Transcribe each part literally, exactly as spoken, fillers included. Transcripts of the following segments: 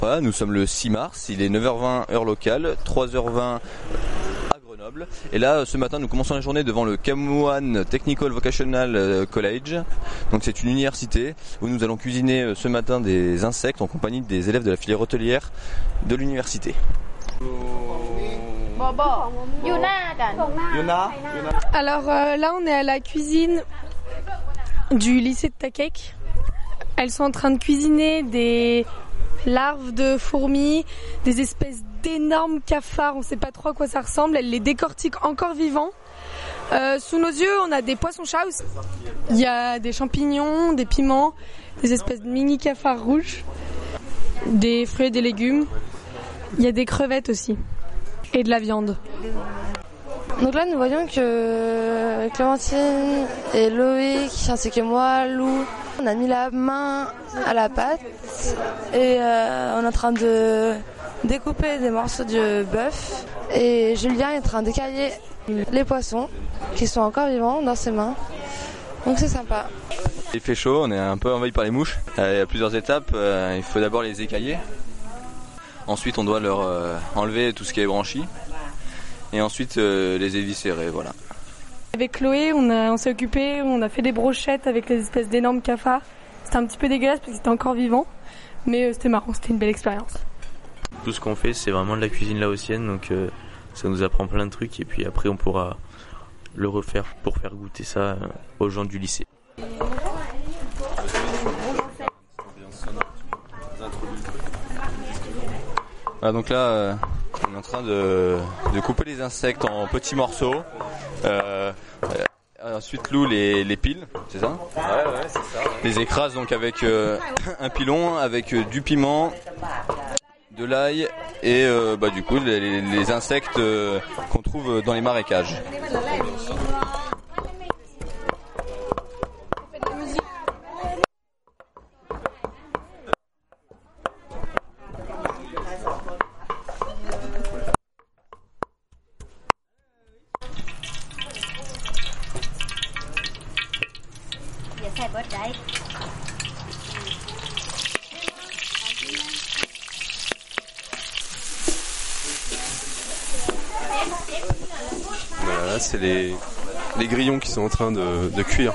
Voilà, nous sommes le six mars, il est neuf heures vingt heure locale, trois heures vingt à Grenoble. Et là, ce matin, nous commençons la journée devant le Camouan Technical Vocational College. Donc c'est une université où nous allons cuisiner ce matin des insectes en compagnie des élèves de la filière hôtelière de l'université. Alors euh, là, on est à la cuisine du lycée de Takek. Elles sont en train de cuisiner des larves de fourmis, des espèces d'énormes cafards, on ne sait pas trop à quoi ça ressemble, elles les décortiquent encore vivants. Euh, sous nos yeux, on a des poissons-chats aussi. Il y a des champignons, des piments, des espèces de mini cafards rouges, des fruits et des légumes. Il y a des crevettes aussi et de la viande. Donc là, nous voyons que Clémentine et Loïc, ainsi que moi, Lou, on a mis la main à la pâte et euh, on est en train de découper des morceaux de bœuf. Et Julien est en train d'écailler les poissons qui sont encore vivants dans ses mains. Donc c'est sympa. Il fait chaud, on est un peu envahi par les mouches. Il y a plusieurs étapes. Il faut d'abord les écailler. Ensuite, on doit leur enlever tout ce qui est branchi. Et ensuite euh, les éviscérer, voilà. Avec Chloé, on, a, on s'est occupé, on a fait des brochettes avec les espèces d'énormes cafards. C'était un petit peu dégueulasse parce qu'ils étaient encore vivants, mais euh, c'était marrant, c'était une belle expérience. Tout ce qu'on fait, c'est vraiment de la cuisine laotienne, donc euh, ça nous apprend plein de trucs et puis après on pourra le refaire pour faire goûter ça euh, aux gens du lycée. Ah, donc là, euh, on est en train de, de couper les insectes en petits morceaux. Euh, euh, ensuite, Lou les, les pile, c'est ça ? Ouais, ouais, c'est ça. Ouais. Les écrase donc avec euh, un pilon, avec euh, du piment, de l'ail et euh, bah, du coup les, les insectes euh, qu'on trouve dans les marécages. Voilà, c'est les, les grillons qui sont en train de, de cuire.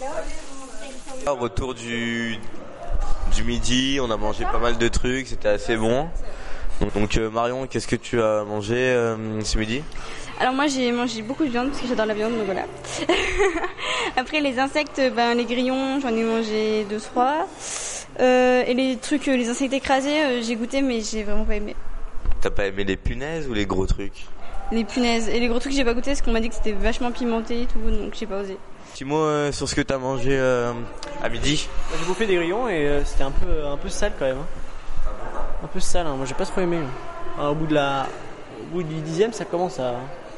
Au retour du, du midi, on a mangé pas mal de trucs, c'était assez bon. Donc euh, Marion, qu'est-ce que tu as mangé euh, ce midi ? Alors moi j'ai mangé beaucoup de viande parce que j'adore la viande, donc voilà. Après les insectes, ben, les grillons, j'en ai mangé deux trois. Euh, et les trucs, les insectes écrasés, euh, j'ai goûté mais j'ai vraiment pas aimé. T'as pas aimé les punaises ou les gros trucs ? Les punaises. Et les gros trucs j'ai pas goûté parce qu'on m'a dit que c'était vachement pimenté et tout, donc j'ai pas osé. Petit mot euh, sur ce que t'as mangé euh, à midi ? J'ai bouffé des grillons et euh, c'était un peu, un peu sale quand même. Hein. Un peu sale, hein. Moi j'ai pas trop aimé. Hein, au bout de la, au bout du dixième, ça commence à,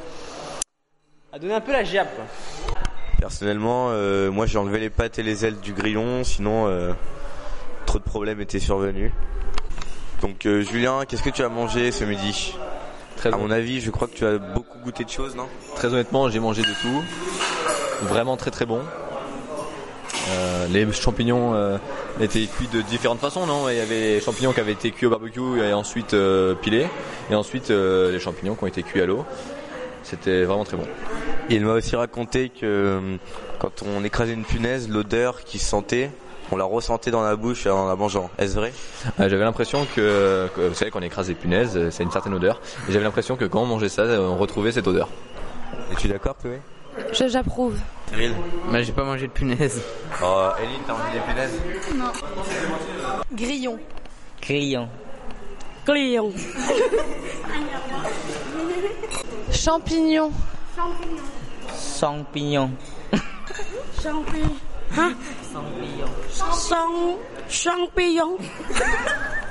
à donner un peu la giappe, quoi. Personnellement, euh, moi j'ai enlevé les pattes et les ailes du grillon, sinon euh, trop de problèmes étaient survenus. Donc euh, Julien, qu'est-ce que tu as mangé ce midi ? Très à bon. Mon avis, je crois que tu as beaucoup goûté de choses, non ? Très honnêtement, j'ai mangé de tout. Vraiment très très bon. Euh, les champignons euh, étaient cuits de différentes façons, non ? Il y avait les champignons qui avaient été cuits au barbecue et ensuite euh, pilés, et ensuite euh, les champignons qui ont été cuits à l'eau. C'était vraiment très bon. Il m'a aussi raconté que euh, quand on écrasait une punaise, l'odeur qui se sentait, on la ressentait dans la bouche en la mangeant. Est-ce vrai ? euh, J'avais l'impression que, que, vous savez, quand on écrase des punaises, c'est une certaine odeur. Et j'avais l'impression que quand on mangeait ça, on retrouvait cette odeur. Es-tu d'accord, Chloé ? Je, j'approuve. Cyril ? Bah, j'ai pas mangé de punaises. Oh, Eline, t'as mangé des punaises ? Non. Grillon. Grillon. Grillon. Champignons. Champignons. Champignons. Hein? Champignon. Champignon.